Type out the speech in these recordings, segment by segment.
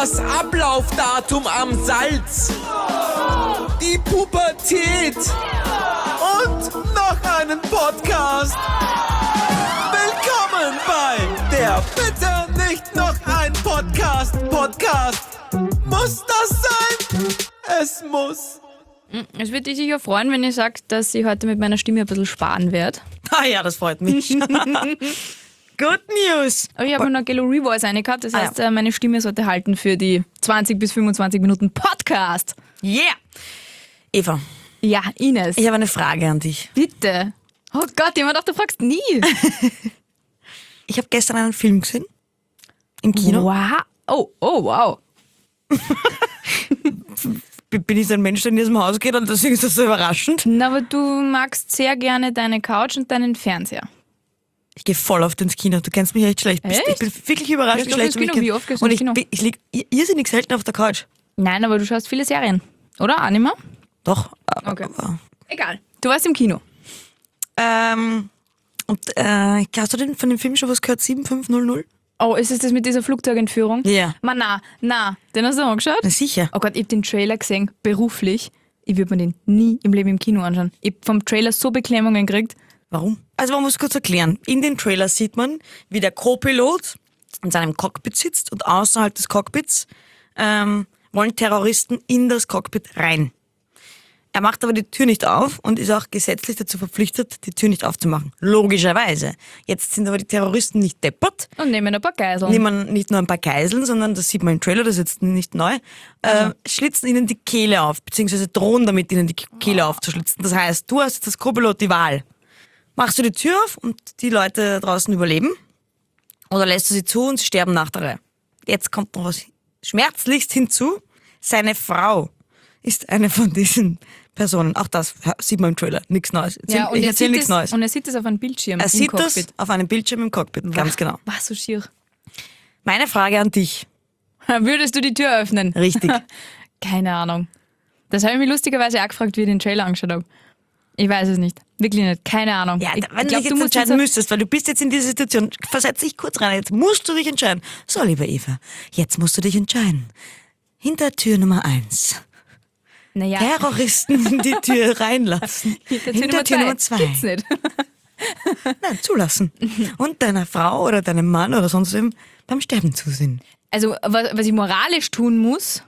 das Ablaufdatum am Salz, die Pubertät und noch einen Podcast. Willkommen bei der Bitte nicht noch ein Podcast. Muss das sein? Es muss. Es würde dich sicher freuen, wenn ich sage, dass ich heute mit meiner Stimme ein bisschen sparen werde. Ah ja, das freut mich. Good News. Aber ich habe noch Gello Revoice reingehabt, das heißt, meine Stimme sollte halten für die 20 bis 25 Minuten Podcast. Yeah. Eva, Ja, Ines. ich habe eine Frage an dich. Bitte. Oh Gott, ich hab mir gedacht, du fragst nie. Ich habe gestern einen Film gesehen. Im Kino. Wow. Oh, wow. Bin ich so ein Mensch, der in diesem Haus geht und deswegen ist das so überraschend? Na, aber du magst sehr gerne deine Couch und deinen Fernseher. Ich gehe voll oft ins Kino. Du kennst mich echt schlecht. Echt? Ich bin wirklich überrascht, Gehst wie du schlecht ins du mich Kino? kennst. Wie oft gehst du Und ins Kino? ich liege irrsinnig selten auf der Couch. Nein, aber du schaust viele Serien. Oder? Anima? Doch. Okay. Egal. Du warst im Kino. Hast du von dem Film schon was gehört? 7500? Oh, ist es das mit dieser Flugzeugentführung? Ja. Man, na, den hast du angeschaut? Na sicher. Oh Gott, ich habe den Trailer gesehen, beruflich. Ich würde mir den nie im Leben im Kino anschauen. Ich habe vom Trailer so Beklemmungen gekriegt. Warum? Also man muss kurz erklären. In den Trailer sieht man, wie der Co-Pilot in seinem Cockpit sitzt und außerhalb des Cockpits wollen Terroristen in das Cockpit rein. Er macht aber die Tür nicht auf und ist auch gesetzlich dazu verpflichtet, die Tür nicht aufzumachen. Logischerweise. Jetzt sind aber die Terroristen nicht deppert. Und nehmen ein paar Geiseln. Nehmen nicht nur ein paar Geiseln, sondern das sieht man im Trailer, das ist jetzt nicht neu, schlitzen ihnen die Kehle auf, beziehungsweise drohen damit, ihnen die Kehle aufzuschlitzen. Das heißt, du hast jetzt als Co-Pilot die Wahl. Machst du die Tür auf und die Leute draußen überleben? Oder lässt du sie zu und sie sterben nach der Reihe? Jetzt kommt noch was schmerzlichst hinzu. Seine Frau ist eine von diesen Personen. Auch das sieht man im Trailer. Nichts Neues. Ja, und Ich er erzähle sieht nichts Neues. Und er sieht es auf einem Bildschirm Er im sieht Cockpit. das auf einem Bildschirm im Cockpit. Ganz genau. Was so schier. Meine Frage an dich. Würdest du die Tür öffnen? Richtig. Keine Ahnung. Das habe ich mich lustigerweise auch gefragt, wie ich den Trailer angeschaut habe. Ich weiß es nicht. Wirklich nicht. Keine Ahnung. Ja, ich wenn du glaub, dich jetzt entscheiden müsstest, weil du bist jetzt in dieser Situation, versetz dich kurz rein, jetzt musst du dich entscheiden. So, liebe Eva, jetzt musst du dich entscheiden. Hinter Tür Nummer 1. Naja, Terroristen in die Tür reinlassen. hinter Tür Nummer 2. Gibt's nicht. Nein, zulassen. Und deiner Frau oder deinem Mann oder sonst wem beim Sterben zusehen. Also, was ich moralisch tun muss,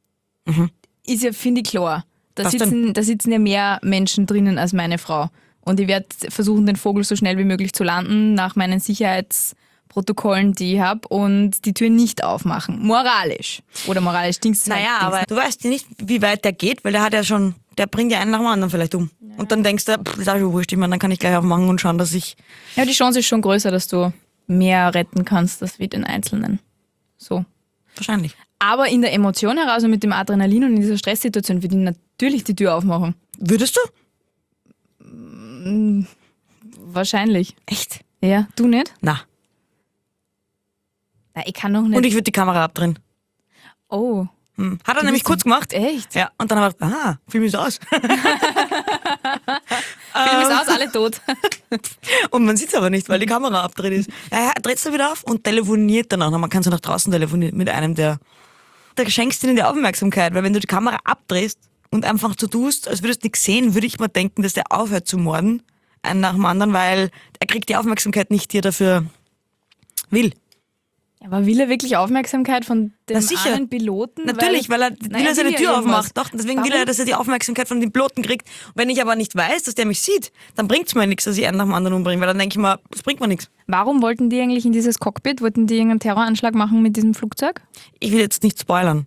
ist ja, finde ich, klar. Da sitzen ja mehr Menschen drinnen als meine Frau. Und ich werde versuchen, den Vogel so schnell wie möglich zu landen, nach meinen Sicherheitsprotokollen, die ich habe, und die Tür nicht aufmachen. Moralisch. Oder moralisch Dings. Naja, aber du weißt ja nicht, wie weit der geht, weil der hat ja schon, der bringt ja einen nach dem anderen vielleicht um. Ja. Und dann denkst du, ist auch schon wurscht, ich meine, dann kann ich gleich aufmachen und schauen, dass ich... Ja, die Chance ist schon größer, dass du mehr retten kannst, als wie den Einzelnen. So. Wahrscheinlich. Aber in der Emotion heraus und mit dem Adrenalin und in dieser Stresssituation würde ich natürlich die Tür aufmachen. Würdest du? Wahrscheinlich. Echt? Ja, du nicht? Na. Na, ich kann doch nicht. Und ich würde die Kamera abdrehen. Oh. Hat er nämlich kurz gemacht. Echt? Ja, und dann habe ich gedacht, Film ist aus. Film ist aus, alle tot. Und man sieht es aber nicht, weil die Kamera abdreht ist. Ja, er dreht es dann wieder auf und telefoniert dann auch noch. Man kann so nach draußen telefonieren mit einem, der schenkst ihnen die Aufmerksamkeit, weil wenn du die Kamera abdrehst und einfach so tust, als würdest du nichts sehen, würde ich mal denken, dass der aufhört zu morden, einen nach dem anderen, weil er kriegt die Aufmerksamkeit nicht, die er dafür will. Aber will er wirklich Aufmerksamkeit von dem Na sicher. einen Piloten? Natürlich, weil er will er seine ja Tür irgendwas. aufmacht. Doch, deswegen will er, dass er die Aufmerksamkeit von dem Piloten kriegt. Und wenn ich aber nicht weiß, dass der mich sieht, dann bringt es mir nichts, dass ich einen nach dem anderen umbringe, weil dann denke ich mir, das bringt mir nichts. Warum wollten die eigentlich in dieses Cockpit? Wollten die irgendeinen Terroranschlag machen mit diesem Flugzeug? Ich will jetzt nicht spoilern.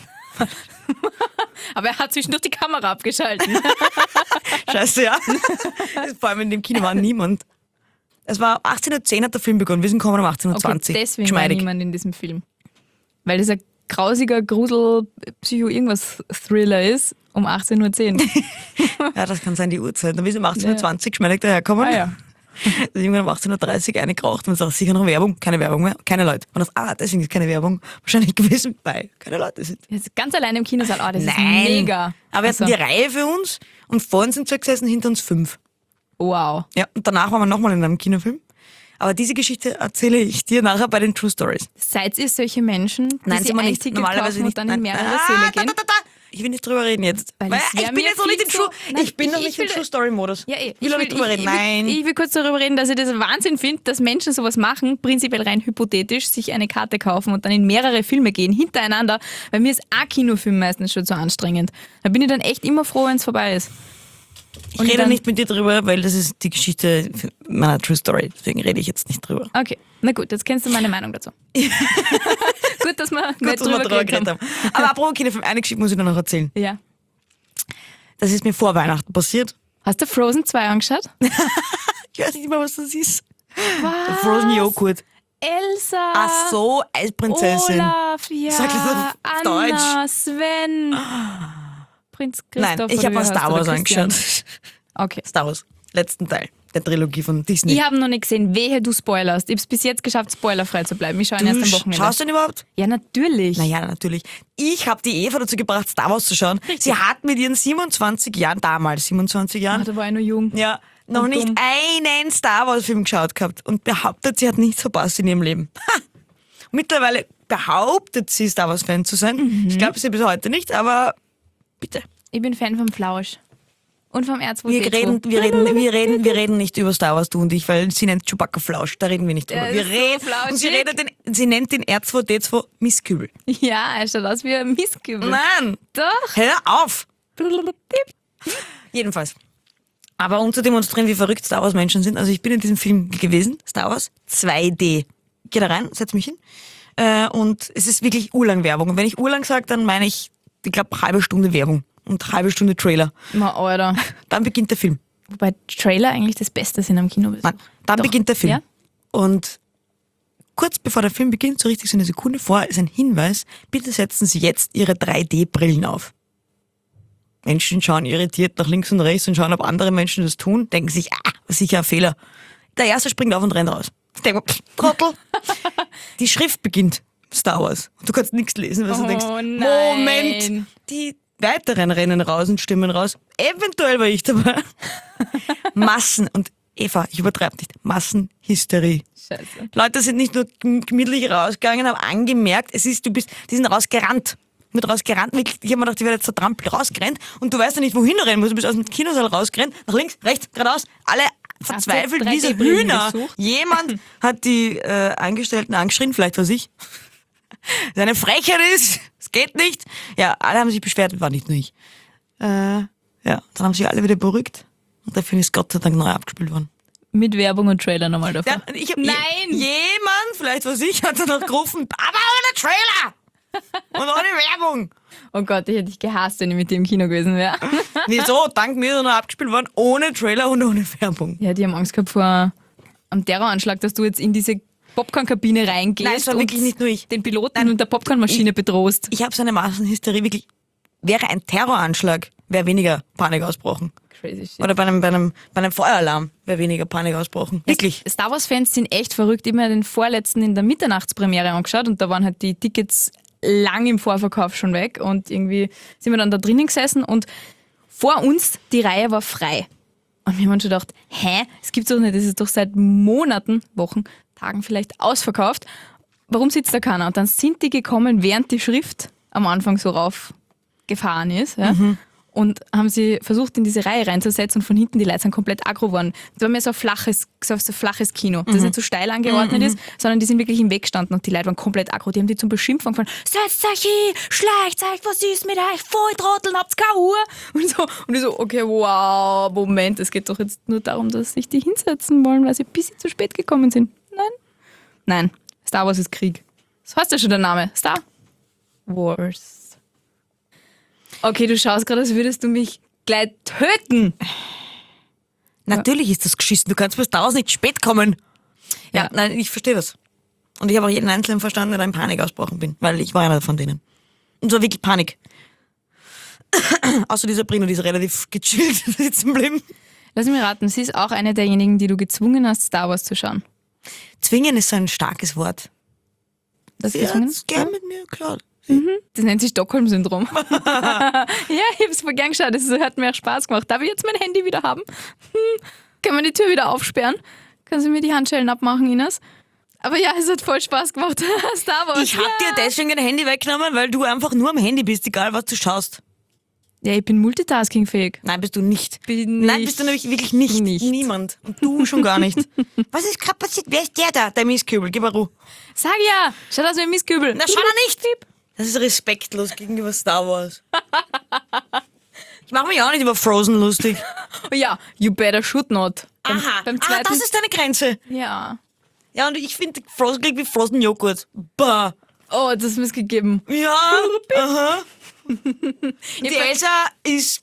Aber er hat zwischendurch die Kamera abgeschalten. Scheiße, ja. Vor allem in dem Kino war niemand. Es war 18.10 Uhr hat der Film begonnen, wir sind gekommen um 18.20 Uhr. Okay, deswegen war niemand in diesem Film. Weil das ein grausiger Grusel-Psycho-Irgendwas-Thriller ist um 18.10 Uhr. Ja, das kann sein, die Uhrzeit. Dann wir sind um 18.20 Uhr geschmeidig daherkommen. Ah ja. Dann irgendwann um 18.30 Uhr eine geraucht und sagt, sicher noch Werbung, keine Werbung mehr, keine Leute. Und das, deswegen ist keine Werbung wahrscheinlich gewesen, weil keine Leute sind. Jetzt ganz allein im Kinosaal, das Nein. ist mega. Aber wir hatten die Reihe für uns und vor uns sind zwei gesessen, hinter uns 5. Wow. Ja, und danach waren wir nochmal in einem Kinofilm. Aber diese Geschichte erzähle ich dir nachher bei den True Stories. Seid ihr solche Menschen, die Nein, sich sind wir ein nicht. Ticket Normalerweise kaufen nicht. und dann in Nein. mehrere Säle gehen? Ich will nicht drüber reden jetzt. Weil Weil es wär ich bin mir jetzt noch nicht viel im True. zu- Nein, Ich bin noch ich nicht im will- True Story Modus. Ja, Ich will noch nicht drüber reden. Nein. Ich will kurz darüber reden, dass ich das Wahnsinn finde, dass Menschen sowas machen, prinzipiell rein hypothetisch, sich eine Karte kaufen und dann in mehrere Filme gehen, hintereinander, weil mir ist ein Kinofilm meistens schon zu anstrengend. Da bin ich dann echt immer froh, wenn es vorbei ist. Ich rede nicht mit dir drüber, weil das ist die Geschichte meiner True Story. Deswegen rede ich jetzt nicht drüber. Okay, na gut, jetzt kennst du meine Meinung dazu. Gut, dass wir nicht Dass wir drüber geredet haben. Aber apropos Kinofilm, eine Geschichte muss ich dir noch erzählen. Ja. Das ist mir vor Weihnachten passiert. Hast du Frozen 2 angeschaut? Ich weiß nicht mehr, was das ist. Was? Frozen Joghurt. Elsa. Ach so, Eisprinzessin. Olaf, ja. Sag das auf Anna, Sven. Prinz Christoph. Nein, ich oder habe wie mal heißt Star der? Wars Christian. angeschaut. Okay. Star Wars, letzten Teil der Trilogie von Disney. Ich habe noch nicht gesehen, wehe du spoilerst. Ich habe es bis jetzt geschafft, spoilerfrei zu bleiben. Ich schaue ihn erst am Wochenende. Schaust du ihn überhaupt? Ja, natürlich. Naja, natürlich. Ich habe die Eva dazu gebracht, Star Wars zu schauen. Sie hat mit ihren 27 Jahren, damals 27 Jahren, Ah, da war ich noch jung. ja, noch Und nicht dumm. einen Star Wars Film geschaut gehabt und behauptet, sie hat nichts verpasst in ihrem Leben. Ha! Mittlerweile behauptet sie, Star Wars Fan zu sein. Ich glaube sie bis heute nicht, aber bitte. Ich bin Fan vom Flausch. Und vom R2D2. Wir reden nicht über Star Wars, du und ich, weil sie nennt Chewbacca Flausch. Da reden wir nicht drüber. Ja, Wir ist so reden, flauschig. und sie nennt den R2D2 Misskübel. Ja, er schaut aus wie ein Mistkübel. Nein! Doch. Hör auf! Jedenfalls. Aber um zu demonstrieren, wie verrückt Star Wars Menschen sind, also ich bin in diesem Film gewesen, Star Wars 2D. Geh da rein, setz mich hin. Und es ist wirklich urlang Werbung. Und wenn ich urlang sage, dann meine ich glaube, halbe Stunde Werbung und halbe Stunde Trailer. Na, Alter. Dann beginnt der Film. Wobei Trailer eigentlich das Beste sind am Kino. Nein, dann Doch. beginnt der Film. Ja? Und kurz bevor der Film beginnt, so richtig so eine Sekunde vor, ist ein Hinweis, bitte setzen Sie jetzt Ihre 3D-Brillen auf. Menschen schauen irritiert nach links und rechts und schauen, ob andere Menschen das tun, denken sich, sicher ein Fehler. Der Erste springt auf und rennt raus. Ich denke, Trottel. Die Schrift beginnt, Star Wars. Und du kannst nichts lesen, weil du denkst, nein. Moment, die weiteren rennen raus und stimmen raus. Eventuell war ich dabei. Massen, und Eva, ich übertreibe nicht, Massenhysterie. Scheiße. Leute sind nicht nur gemütlich rausgegangen, haben angemerkt, die sind rausgerannt. Mit rausgerannt, wirklich, ich habe mir gedacht, die werden jetzt zertrampelt, rausgerannt und du weißt ja nicht, wohin du rennen musst. Du bist aus dem Kinosaal rausgerannt, nach links, rechts, geradeaus, alle verzweifelt wie so 3D-Brillen Hühner. gesucht? Jemand hat die Angestellten angeschrien, vielleicht war ich. Das eine Frechheit ist, es geht nicht. Ja, alle haben sich beschwert, war nicht nur ich. Ja, dann haben sich alle wieder beruhigt und der Film ist Gott sei Dank neu abgespielt worden. Mit Werbung und Trailer nochmal davor. Ja, Nein! Jemand, vielleicht was ich, hat dann noch gerufen, aber ohne Trailer! Und ohne Werbung! Oh Gott, ich hätte dich gehasst, wenn ich mit dir im Kino gewesen wäre. Wieso? Dank mir ist er noch abgespielt worden, ohne Trailer und ohne Werbung. Ja, die haben Angst gehabt vor einem Terroranschlag, dass du jetzt in diese Popcorn-Kabine reingehst Nein, es war und wirklich nicht nur ich. den Piloten und der Popcornmaschine bedrohst. Ich habe so eine Massenhysterie, wirklich. Wäre ein Terroranschlag, wäre weniger Panik ausbrochen. Crazy shit. Oder bei einem Feueralarm wäre weniger Panik ausbrochen. Wirklich. Star Wars-Fans sind echt verrückt. Ich habe mir den vorletzten in der Mitternachtspremiere angeschaut und da waren halt die Tickets lang im Vorverkauf schon weg und irgendwie sind wir dann da drinnen gesessen und vor uns die Reihe war frei. Und wir haben uns schon gedacht, es gibt's doch nicht, das ist doch seit Monaten, Wochen, Tagen vielleicht ausverkauft. Warum sitzt da keiner? Und dann sind die gekommen, während die Schrift am Anfang so raufgefahren ist. Ja? Und haben sie versucht, in diese Reihe reinzusetzen und von hinten die Leute sind komplett aggro geworden. Das war mehr so ein flaches Kino, das nicht so steil angeordnet ist, sondern die sind wirklich im Weg gestanden und die Leute waren komplett aggro. Die haben die zum Beschimpfen angefangen. Setzt euch hin, schleicht euch, was ist mit euch? Volltrotteln, habt's keine Uhr. Und ich so, okay, wow, Moment, es geht doch jetzt nur darum, dass sich die hinsetzen wollen, weil sie ein bisschen zu spät gekommen sind. Nein, Star Wars ist Krieg. Das heißt ja schon der Name, Star Wars. Okay, du schaust gerade, als würdest du mich gleich töten. Natürlich ist das geschissen. Du kannst bei Star Wars nicht spät kommen. Ja, nein, ich verstehe das. Und ich habe auch jeden Einzelnen verstanden, der da in Panik ausgebrochen bin, weil ich war einer von denen. Und zwar wirklich Panik. Außer dieser Brino, die ist relativ gechillt sitzen geblieben. Lass mich raten, sie ist auch eine derjenigen, die du gezwungen hast, Star Wars zu schauen. Zwingen ist so ein starkes Wort. Das Sie hat's gern mit mir, klar. Das nennt sich Stockholm-Syndrom. Ja, ich hab's voll gern geschaut. Das hat mir auch Spaß gemacht. Darf ich jetzt mein Handy wieder haben? Kann man die Tür wieder aufsperren? Kannst du mir die Handschellen abmachen, Ines? Aber ja, es hat voll Spaß gemacht. Star Wars. Ich hab dir deswegen dein Handy weggenommen, weil du einfach nur am Handy bist, egal was du schaust. Ja, ich bin multitaskingfähig. Nein, bist du nicht. Bin Nein, nicht. bist du nämlich wirklich nicht. Nicht. Niemand. Und du schon gar nicht. Was ist gerade passiert? Wer ist der da? Der Mistkübel. Gib mal Ruhe. Sag ja, schaut aus wie ein Mistkübel. Na, schau mal nicht. Das ist respektlos gegenüber Star Wars. Ich mache mich auch nicht über Frozen lustig. Oh ja, you better should not. Beim zweiten, das ist deine Grenze. ja. Ja, und ich finde Frozen klingt wie Frozen Joghurt. Bah. Oh, das ist mir gegeben. Ja, aha. Die Elsa ist...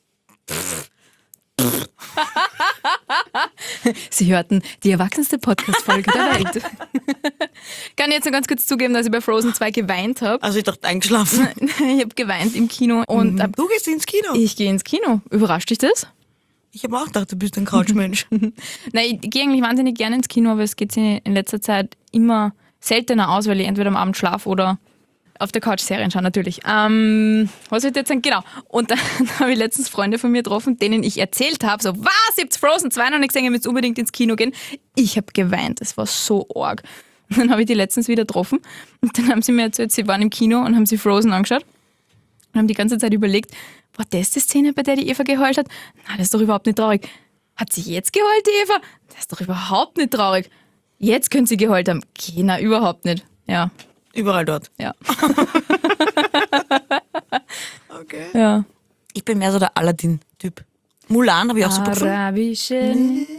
Sie hörten die erwachsenste Podcast-Folge der Welt. Kann ich jetzt noch ganz kurz zugeben, dass ich bei Frozen 2 geweint habe. Also ich dachte, eingeschlafen. Ich habe geweint im Kino. Und Du gehst ins Kino. ich gehe ins Kino. Überrascht dich das? Ich habe auch gedacht, du bist ein Couchmensch. Nein, ich gehe eigentlich wahnsinnig gerne ins Kino, aber es geht sich in letzter Zeit immer seltener aus, weil ich entweder am Abend schlafe oder auf der Couch Serien schaue, natürlich. Was soll ich jetzt sagen? Genau. Und dann habe ich letztens Freunde von mir getroffen, denen ich erzählt habe, so, was, ihr habt Frozen 2 noch nicht gesehen, ihr müsst unbedingt ins Kino gehen. Ich habe geweint, es war so arg. Und dann habe ich die letztens wieder getroffen und dann haben sie mir erzählt, sie waren im Kino und haben sie Frozen angeschaut und haben die ganze Zeit überlegt, war das die Szene, bei der die Eva geheult hat? Na, das ist doch überhaupt nicht traurig. Hat sie jetzt geheult, die Eva? Das ist doch überhaupt nicht traurig. Jetzt können sie geheult haben. Okay, na, überhaupt nicht. Ja, Überall dort. ja, Okay. ja. Ich bin mehr so der Aladdin-Typ. Mulan habe ich auch super gefunden. Arabische.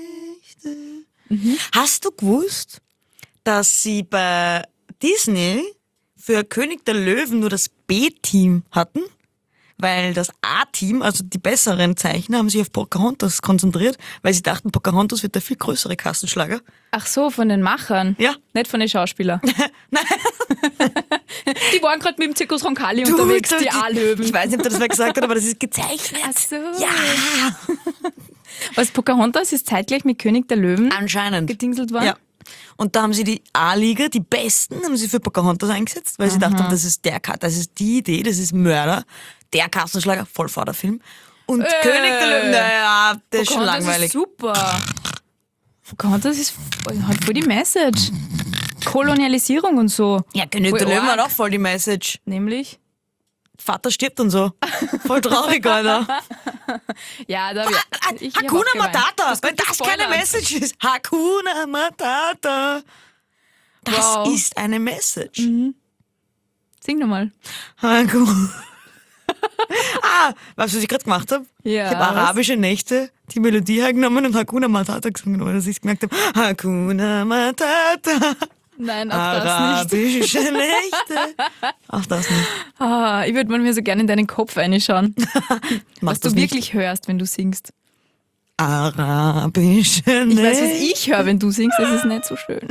Hast du gewusst, dass sie bei Disney für König der Löwen nur das B-Team hatten? Weil das A-Team, also die besseren Zeichner, haben sich auf Pocahontas konzentriert, weil sie dachten, Pocahontas wird der viel größere Kassenschlager. Ach so, von den Machern? Ja. Nicht von den Schauspielern? Nein. Die waren gerade mit dem Zirkus Roncalli unterwegs, die A-Löwen. Ich weiß nicht, ob der das mal gesagt hat, aber das ist gezeichnet. Ach so. Ja, Was, Pocahontas ist zeitgleich mit König der Löwen anscheinend. gedingselt worden? Ja. Und da haben sie die A-Liga, die Besten, haben sie für Pocahontas eingesetzt, weil sie dachten, das ist die Idee, das ist Mörder, der Kassenschlager, voll vor der Film. Und König der Löwen, naja, das ist schon Pocahontas langweilig. ist super. Pocahontas hat voll die Message. Kolonialisierung und so. Ja, König Voll der Löwen arg. hat auch voll die Message. Nämlich? Vater stirbt und so. Voll traurig, Alter. Ja, da hab ich hab Hakuna auch geweint. Matata, Das wenn kommt das keine gespoilert. Message ist. Hakuna Matata. Das Wow. ist eine Message. Sing nochmal. Hakuna. Weißt du, was ich gerade gemacht habe? Ja, Ich habe was? arabische Nächte die Melodie hergenommen und Hakuna Matata gesungen, ohne dass ich gemerkt habe. Hakuna Matata. Nein, auch das nicht. Arabische Nächte. Auch das nicht. Ich würde mir so gerne in deinen Kopf reinschauen, Mach was du das nicht. wirklich hörst, wenn du singst. Arabische Nächte. Ich weiß, was ich höre, wenn du singst, das ist nicht so schön.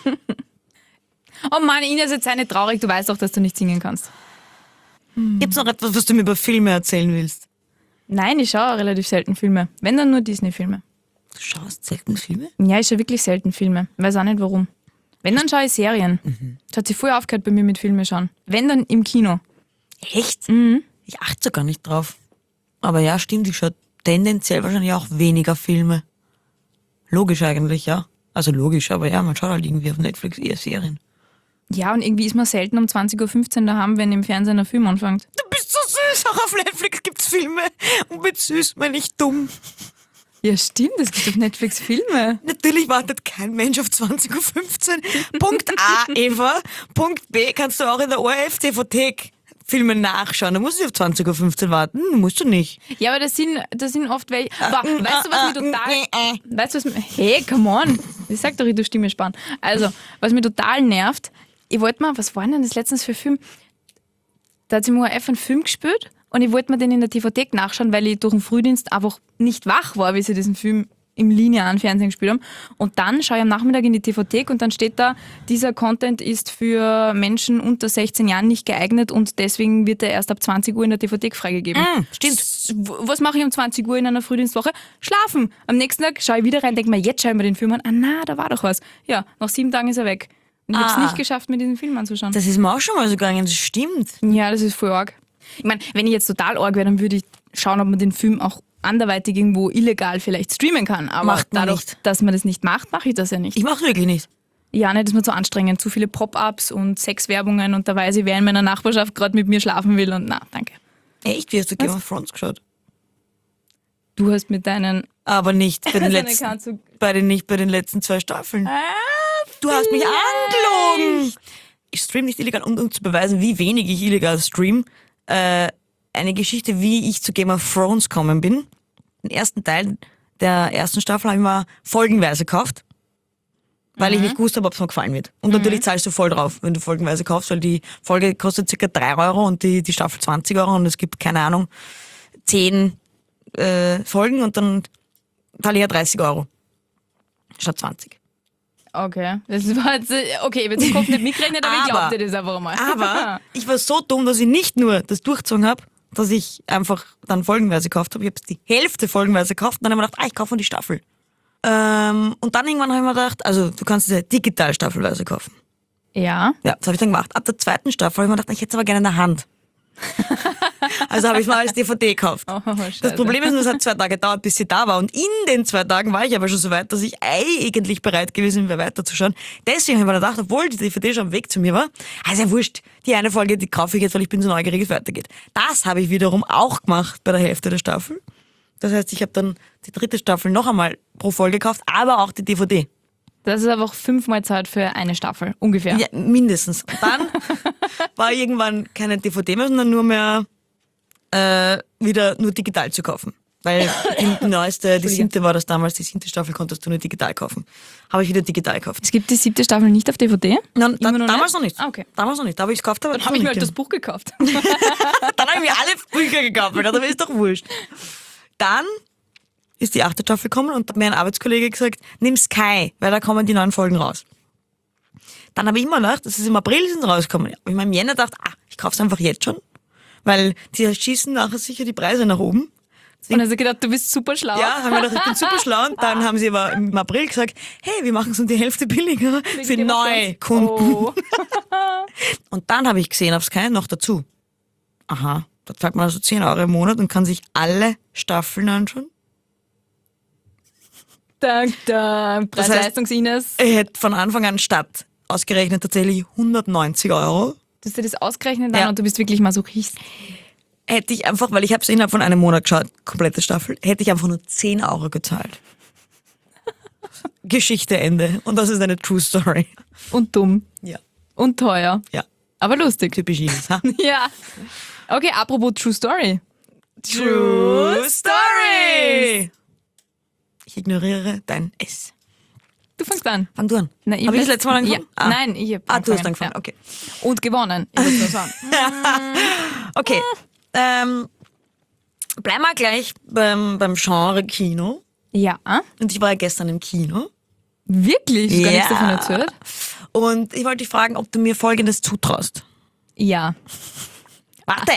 Oh Mann, Ines, jetzt sei nicht traurig, du weißt doch, dass du nicht singen kannst. Gibt's noch etwas, was du mir über Filme erzählen willst? Nein, ich schaue relativ selten Filme. Wenn dann nur Disney-Filme. Du schaust selten Filme? Ja, ich schaue wirklich selten Filme. Weiß auch nicht warum. Wenn, dann schaue ich Serien. Das hat sich vorher aufgehört bei mir mit Filme schauen. Wenn, dann im Kino. Echt? Ich achte so gar nicht drauf. Aber ja, stimmt, ich schaue tendenziell wahrscheinlich auch weniger Filme. Logisch eigentlich, ja. Also logisch, aber ja, man schaut halt irgendwie auf Netflix eher Serien. Ja, und irgendwie ist man selten um 20.15 Uhr daheim, wenn im Fernsehen ein Film anfängt. Du bist so süß, auch auf Netflix gibt's Filme. Und mit süß meine ich dumm. Ja, stimmt, es gibt auf Netflix Filme. Natürlich wartet kein Mensch auf 20.15 Uhr. Punkt A, Eva. Punkt B, kannst du auch in der ORF-TV-Thek Filme nachschauen. Da musst du auf 20.15 Uhr warten. Musst du nicht. Ja, aber das sind oft welche. Weißt du, was mir total. Weißt du, was mir. Hey, come on! Ich sag doch, ich tu Stimme sparen. Also, was mir total nervt, ich wollte mal, was war denn das letztens für ein Film? Da hat sich im ORF einen Film gespielt und ich wollte mir den in der TV-Thek nachschauen, weil ich durch den Frühdienst einfach nicht wach war, wie sie diesen Film im linearen Fernsehen gespielt haben. Und dann schaue ich am Nachmittag in die TV-Thek und dann steht da, dieser Content ist für Menschen unter 16 Jahren nicht geeignet und deswegen wird er erst ab 20 Uhr in der TV-Thek freigegeben. Stimmt. Was mache ich um 20 Uhr in einer Frühdienstwoche? Schlafen. Am nächsten Tag schaue ich wieder rein, denke mir, jetzt schaue ich mir den Film an. Ah na, da war doch was. Ja, nach 7 Tagen ist er weg. Und ich habe es nicht geschafft, mir diesen Film anzuschauen. Das ist mir auch schon mal so gegangen, das stimmt. Ja, das ist voll arg. Ich meine, wenn ich jetzt total arg wäre, dann würde ich schauen, ob man den Film auch anderweitig irgendwo illegal vielleicht streamen kann. Aber Macht man dadurch, nicht. dass man das nicht macht, mache ich das ja nicht. Ich mache wirklich nicht. Ja, nicht, das ist mir zu anstrengend. Zu viele Pop-ups und Sexwerbungen und da weiß ich, wer in meiner Nachbarschaft gerade mit mir schlafen will und na, danke. Echt? Wie hast du Game of Thrones geschaut? Du hast mit deinen... Aber nicht bei den Deine letzten, kannst du- nicht bei den letzten 2 Staffeln. Du hast mich angelogen. Ich streame nicht illegal. Und um zu beweisen, wie wenig ich illegal stream, eine Geschichte, wie ich zu Game of Thrones gekommen bin. Den ersten Teil der ersten Staffel habe ich mir folgenweise gekauft, weil ich nicht gewusst habe, ob es mir gefallen wird. Und natürlich zahlst du voll drauf, wenn du folgenweise kaufst, weil die Folge kostet ca. 3 Euro und die Staffel 20 Euro und es gibt, keine Ahnung, 10 Folgen und dann zahle ich ja 30 Euro statt 20. Okay, das war jetzt, okay, ich habe jetzt im Kopf nicht mitgerechnet, aber ich glaubte das einfach mal. Aber ich war so dumm, dass ich nicht nur das durchgezogen habe, dass ich einfach dann folgenweise gekauft habe. Ich habe die Hälfte folgenweise gekauft und dann habe ich mir gedacht, ich kaufe mir die Staffel. Und dann irgendwann habe ich mir gedacht, also du kannst es ja digital staffelweise kaufen. Ja. Ja, das habe ich dann gemacht. Ab der 2. Staffel habe ich mir gedacht, ich hätte es aber gerne in der Hand. Also habe ich es mal als DVD gekauft. Oh, Das Scheiße. Problem ist nur, es hat 2 Tage gedauert, bis sie da war. Und in den 2 Tagen war ich aber schon so weit, dass ich eigentlich bereit gewesen wäre, weiterzuschauen. Deswegen habe ich mir gedacht, obwohl die DVD schon am Weg zu mir war, also ja wurscht, die eine Folge, die kaufe ich jetzt, weil ich bin so neugierig, wie es weitergeht. Das habe ich wiederum auch gemacht bei der Hälfte der Staffel. Das heißt, ich habe dann die 3. Staffel noch einmal pro Folge gekauft, aber auch die DVD. Das ist einfach 5-mal Zeit für eine Staffel, ungefähr. Ja, mindestens. Und dann war irgendwann keine DVD mehr, sondern nur mehr wieder nur digital zu kaufen. Weil die neueste, die 7. war das damals, die 7. Staffel konntest du nur digital kaufen. Habe ich wieder digital gekauft. Es gibt die 7. Staffel nicht auf DVD? Nein, Immer noch damals nicht? noch nicht. Ah, okay. Damals noch nicht. Da habe ich es gekauft, aber Dann habe ich mir halt das Buch gekauft. Dann habe ich mir alle Bücher gekauft, aber ist doch wurscht. Dann ist die 8. Staffel gekommen und hat mir ein Arbeitskollege gesagt, nimm Sky, weil da kommen die neuen Folgen raus. Dann habe ich immer gedacht, das ist im April sind rausgekommen. Ich habe im Jänner gedacht, ich kaufe es einfach jetzt schon, weil die schießen nachher sicher die Preise nach oben. Und hast du gedacht, du bist super schlau? Ja, haben wir gedacht, ich bin super schlau. Und dann haben sie aber im April gesagt, hey, wir machen es um die Hälfte billiger für Game of Neukunden. Oh. Und dann habe ich gesehen auf Sky noch dazu. Aha, da zahlt man also 10 Euro im Monat und kann sich alle Staffeln anschauen. Dank, dank. Das heißt, Preis-Leistungs-Ines. Ich hätte von Anfang an statt ausgerechnet tatsächlich 190 Euro. Du hast dir das ausgerechnet dann Ja. und du bist wirklich Masochist. Hätte ich einfach, weil ich habe es innerhalb von einem Monat geschaut, komplette Staffel, hätte ich einfach nur 10 Euro gezahlt. Geschichte Ende. Und das ist eine True Story. Und dumm. Ja. Und teuer. Ja. Aber lustig. Typisch Ines, ha? Ja. Okay, apropos True Story. True Story! Ich ignoriere dein S. Du fängst an. Fang du an. Nein, Habe ich das letzte Mal angefangen? Ja. Nein, ich habe Du hast angefangen, okay. Und gewonnen. Ich muss nur sagen. Okay. Bleiben wir gleich beim Genre Kino. Ja. Und ich war ja gestern im Kino. Wirklich? Du hast gar nichts davon erzählt? Und ich wollte dich fragen, ob du mir Folgendes zutraust. Ja. Warte.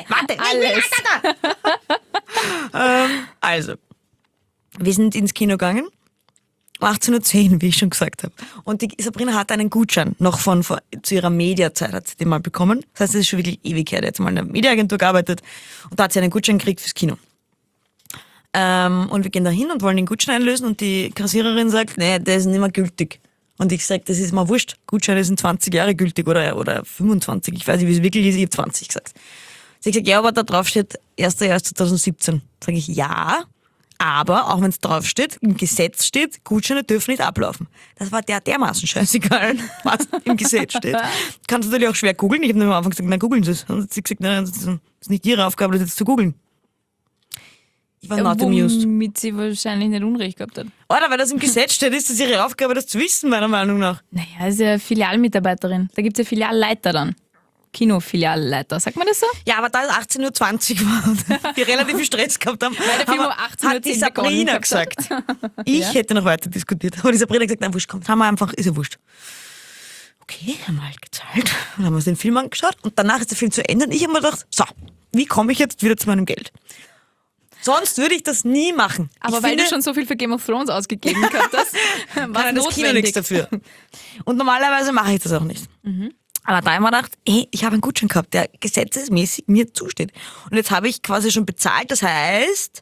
Alles. Also, wir sind ins Kino gegangen. 18.10 Uhr, wie ich schon gesagt habe. Und die Sabrina hatte einen Gutschein, noch zu ihrer Mediazeit hat sie den mal bekommen. Das heißt, das ist schon wirklich ewig her. Die hat jetzt mal in der Mediaagentur gearbeitet und da hat sie einen Gutschein gekriegt fürs Kino. Und wir gehen da hin und wollen den Gutschein einlösen und die Kassiererin sagt, nee, der ist nicht mehr gültig. Und ich sage, das ist mir wurscht. Gutscheine sind 20 Jahre gültig oder 25. Ich weiß nicht, wie es wirklich ist. Ich habe 20 gesagt. Sie hat gesagt, ja, aber da drauf steht 1.1.2017. Sage ich, ja. Aber, auch wenn es draufsteht, im Gesetz steht, Gutscheine dürfen nicht ablaufen. Das war dermaßen scheißegal, was im Gesetz steht. Kannst du natürlich auch schwer googeln. Ich habe am Anfang gesagt, nein, googeln Sie es. Und hat sie gesagt, nein, das ist nicht Ihre Aufgabe, das jetzt zu googeln. Ich war not amused. Womit sie wahrscheinlich nicht Unrecht gehabt hat. Oder weil das im Gesetz steht, ist das ihre Aufgabe, das zu wissen, meiner Meinung nach. Naja, ist ja Filialmitarbeiterin. Da gibt es ja Filialleiter dann. Kinofilialleiter, sagt man das so? Ja, aber da es 18.20 Uhr war und wir relativ viel Stress gehabt haben, der Film um 18:10 hat die Sabrina begonnen gesagt. hat. Ich hätte noch weiter diskutiert. Aber die Sabrina hat gesagt, nein, wurscht, kommt, haben wir einfach, ist ja wurscht. Okay, haben wir halt gezahlt. Dann haben wir uns den Film angeschaut und danach ist der Film zu Ende und ich habe mir gedacht, so, wie komme ich jetzt wieder zu meinem Geld? Sonst würde ich das nie machen. Aber ich weil finde, du schon so viel für Game of Thrones ausgegeben gehabt hast, war kann das Kino nichts dafür. Und normalerweise mache ich das auch nicht. Aber da habe ich mir gedacht, ich habe einen Gutschein gehabt, der gesetzesmäßig mir zusteht. Und jetzt habe ich quasi schon bezahlt, das heißt,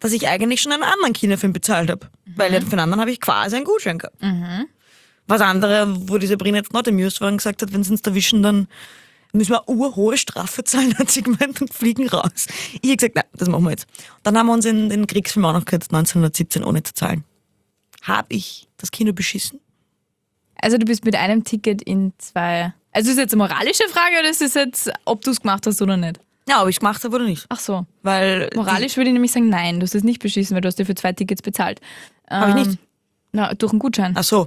dass ich eigentlich schon einen anderen Kinofilm bezahlt habe. Weil für einen anderen habe ich quasi einen Gutschein gehabt. Was andere, wo die Sabrina jetzt not amused war und gesagt hat, wenn sie uns erwischen, dann müssen wir eine urhohe Strafe zahlen, hat sie gemeint, und fliegen raus. Ich habe gesagt, nein, das machen wir jetzt. Dann haben wir uns in den Kriegsfilm auch noch gehört, 1917, ohne zu zahlen. Habe ich das Kino beschissen? Also du bist mit einem Ticket in 2... Also ist das jetzt eine moralische Frage oder ist es jetzt, ob du es gemacht hast oder nicht? Ja, ob ich es gemacht habe oder nicht. Ach so. Weil Moralisch würde ich nämlich sagen, nein, du hast es nicht beschissen, weil du hast dir für 2 Tickets bezahlt. Habe ich nicht. Na, durch einen Gutschein. Ach so.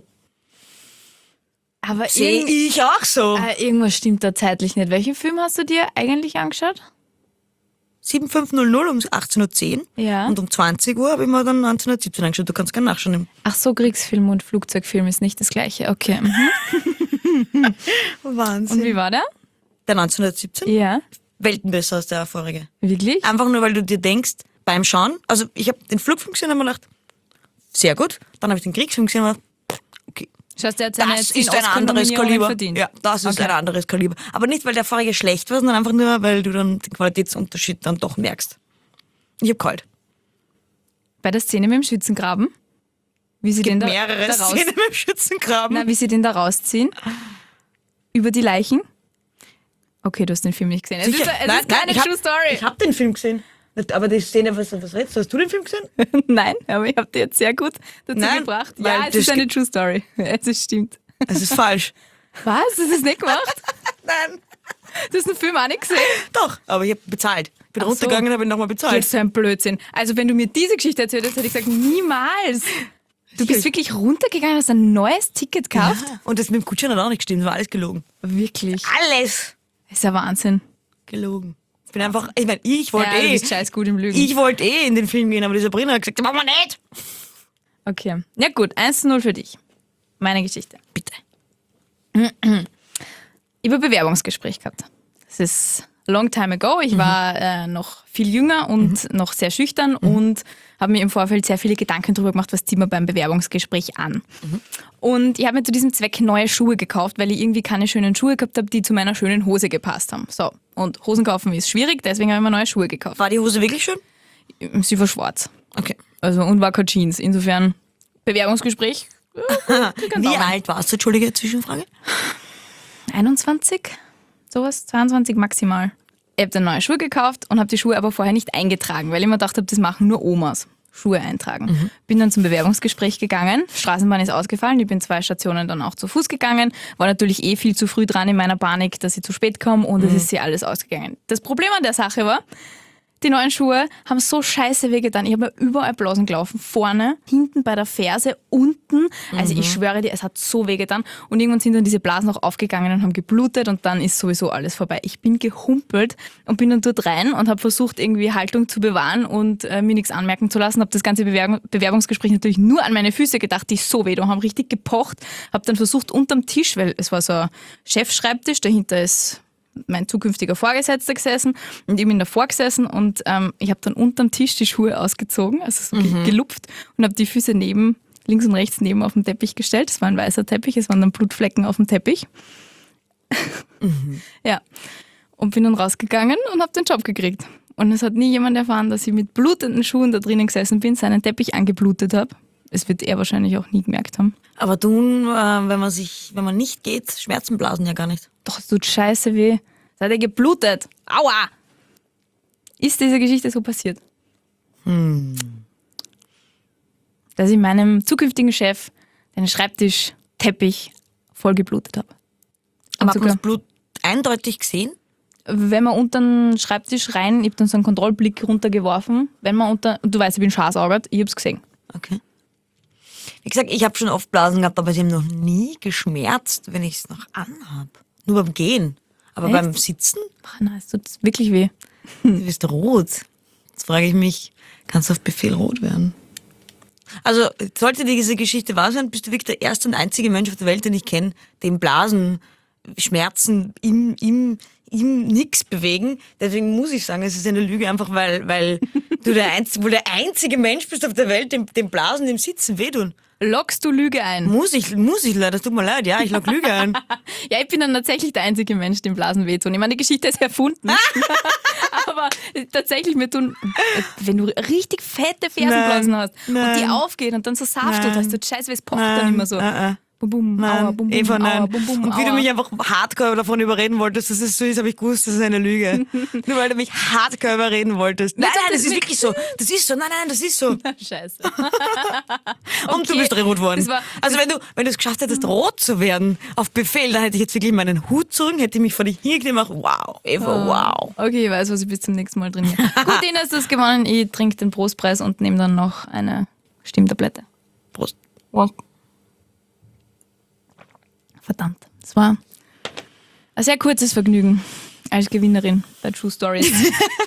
Aber Sehe ich auch so. irgendwas stimmt da zeitlich nicht. Welchen Film hast du dir eigentlich angeschaut? 7500 um 18.10 Uhr. Ja. Und um 20 Uhr habe ich mir dann 1917 angeschaut. Du kannst gerne nachschauen. Ach so, Kriegsfilm und Flugzeugfilm ist nicht das gleiche. Okay. Wahnsinn. Und wie war der? Der 1917? Ja. Welten besser als der vorige. Wirklich? Einfach nur, weil du dir denkst, beim Schauen, also ich habe den Flugfilm gesehen und habe mir gedacht, sehr gut. Dann habe ich den Kriegsfilm gesehen und habe gedacht, okay. Schaust du jetzt eine Das ist ein anderes Kaliber. verdient? Ja, das ist Okay. ein anderes Kaliber. Aber nicht, weil der vorige schlecht war, sondern einfach nur, weil du dann den Qualitätsunterschied dann doch merkst. Ich hab kalt. Bei der Szene mit dem Schützengraben? Wie sie den da Mehrere raus... Szenen mit dem Schützengraben. Na, wie sie den da rausziehen? Über die Leichen? Okay, du hast den Film nicht gesehen. Es ist keine ich hab, True Story. Ich habe den Film gesehen. Aber die Szene, was redest du? Hast du den Film gesehen? Nein, aber ich habe dir jetzt sehr gut dazu Nein, gebracht. weil Ja, es das ist eine True Story. Es ist stimmt. Es ist falsch. Was? Du hast es nicht gemacht? Nein. Du hast den Film auch nicht gesehen? Doch, aber ich habe bezahlt. Bin Ach so. runtergegangen und habe ihn nochmal bezahlt. Das ist so ein Blödsinn. Also wenn du mir diese Geschichte erzählt hättest, hätte ich gesagt, niemals. Du bist wirklich runtergegangen, hast ein neues Ticket gekauft? Ja. Und das mit dem Gutschein hat auch nicht gestimmt, war alles gelogen. Wirklich. Alles Das ist ja Wahnsinn. gelogen. Ich bin einfach, ich meine, ich wollte Ja, du bist scheiß gut im Lügen. Ich wollte in den Film gehen, aber die Sabrina hat gesagt, das machen wir nicht. Okay. Ja gut, 1:0 für dich. Meine Geschichte. Bitte. Ich habe ein Bewerbungsgespräch gehabt. Das ist a long time ago. Ich war noch viel jünger und noch sehr schüchtern und habe mir im Vorfeld sehr viele Gedanken darüber gemacht, was zieht man beim Bewerbungsgespräch an. Und ich habe mir zu diesem Zweck neue Schuhe gekauft, weil ich irgendwie keine schönen Schuhe gehabt habe, die zu meiner schönen Hose gepasst haben. So. Und Hosen kaufen ist schwierig, deswegen habe ich mir neue Schuhe gekauft. War die Hose wirklich schön? Sie war schwarz. Okay. Also, und war keine Jeans. Insofern, Bewerbungsgespräch. Wie alt warst du? Entschuldige, Zwischenfrage. 21, sowas, 22 maximal. Ich habe dann neue Schuhe gekauft und habe die Schuhe aber vorher nicht eingetragen, weil ich mir gedacht habe, das machen nur Omas. Schuhe eintragen. Bin dann zum Bewerbungsgespräch gegangen, Straßenbahn ist ausgefallen, ich bin 2 Stationen dann auch zu Fuß gegangen, war natürlich viel zu früh dran in meiner Panik, dass ich zu spät komme und es ist alles ausgegangen. Das Problem an der Sache war, die neuen Schuhe haben so scheiße wehgetan. Ich habe mir überall Blasen gelaufen. Vorne, hinten bei der Ferse, unten. Also ich schwöre dir, es hat so wehgetan. Und irgendwann sind dann diese Blasen auch aufgegangen und haben geblutet und dann ist sowieso alles vorbei. Ich bin gehumpelt und bin dann dort rein und habe versucht, irgendwie Haltung zu bewahren und mir nichts anmerken zu lassen. Habe das ganze Bewerbungsgespräch natürlich nur an meine Füße gedacht, die so weh tun, haben richtig gepocht. Habe dann versucht, unterm Tisch, weil es war so ein Chefschreibtisch, dahinter ist mein zukünftiger Vorgesetzter gesessen und ich bin davor gesessen und ich habe dann unterm Tisch die Schuhe ausgezogen, also so gelupft und habe die Füße links und rechts neben auf den Teppich gestellt. Es war ein weißer Teppich, es waren dann Blutflecken auf dem Teppich. Ja, und bin dann rausgegangen und habe den Job gekriegt. Und es hat nie jemand erfahren, dass ich mit blutenden Schuhen da drinnen gesessen bin, seinen Teppich angeblutet habe. Es wird er wahrscheinlich auch nie gemerkt haben. Aber tun, wenn man nicht geht, Schmerzen blasen ja gar nicht. Doch, es tut scheiße weh. Es hat ja geblutet. Aua! Ist diese Geschichte so passiert? Dass ich meinem zukünftigen Chef den Schreibtischteppich voll geblutet habe. Aber hat man das Blut eindeutig gesehen? Wenn man unter den Schreibtisch rein, ich habe dann so einen Kontrollblick runtergeworfen, und du weißt, ich bin scharfsaugert, ich habe es gesehen. Okay. Wie gesagt, ich habe schon oft Blasen gehabt, aber sie haben noch nie geschmerzt, wenn ich es noch anhab. Nur beim Gehen. Aber Echt? beim Sitzen, Ach nein, es tut wirklich weh. du bist rot. Jetzt frage ich mich, kannst du auf Befehl rot werden? Also, sollte diese Geschichte wahr sein, bist du wirklich der erste und einzige Mensch auf der Welt, den ich kenne, dem Blasen, Schmerzen im nix bewegen. Deswegen muss ich sagen, es ist eine Lüge, einfach weil du der einzige Mensch bist auf der Welt, dem Blasen, dem Sitzen wehtun. Lockst du Lüge ein? Muss ich leider, das tut mir leid, ja, ich lock Lüge ein. Ja, ich bin dann tatsächlich der einzige Mensch, dem Blasen wehtun. Ich meine, die Geschichte ist erfunden. Aber tatsächlich, mir tun, wenn du richtig fette Fersenblasen hast und die aufgehen und dann so Saft und hast du scheiße, es pocht dann immer so. Bum, bum, aua, bum, bum, Eva, nein. aua, bum, bum, Und wie du aua. mich einfach hardcore davon überreden wolltest, dass es so ist, habe ich gewusst, das ist eine Lüge. Nur weil du mich hardcore überreden wolltest. Nein, das ist wirklich so. Das ist so. Nein, das ist so. Scheiße. Und du bist rot geworden. Das war- Also wenn du es geschafft hättest, rot zu werden, auf Befehl, dann hätte ich jetzt wirklich meinen Hut zurück, hätte ich mich vor die Hirn gemacht. Wow, Eva, wow. Okay, ich weiß, was ich bis zum nächsten Mal trainiere. Gut, Ina, hast du das gewonnen. Ich trinke den Prostpreis und nehme dann noch eine Stimmtablette. Prost. Wow. Verdammt. Das war ein sehr kurzes Vergnügen als Gewinnerin bei True Stories.